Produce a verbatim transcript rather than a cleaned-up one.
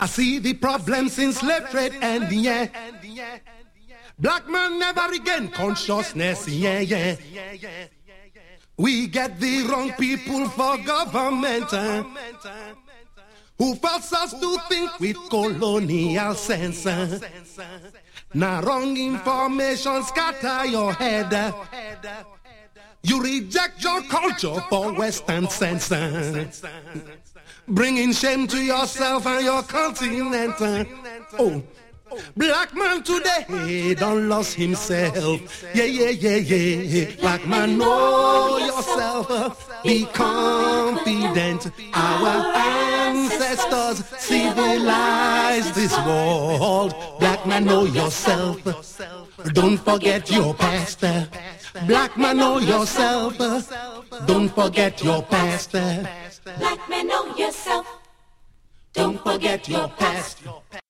I see the problems in slave trade and yeah. Black man never regain consciousness, yeah, yeah. We get the wrong people for government, uh, who force us to think with colonial sense. Uh. Now wrong information scatter your head. Uh. You reject your culture for Western sense. Uh. Bringing shame to yourself and your continent. Uh. Oh. Black man today, he don't lose himself. Yeah, yeah, yeah, yeah. Black man, know yourself. Be confident. Our ancestors civilized this world. Black man, know yourself. Don't forget your past. Black man, know yourself. Don't forget your past. Black man, know yourself. Don't forget your past.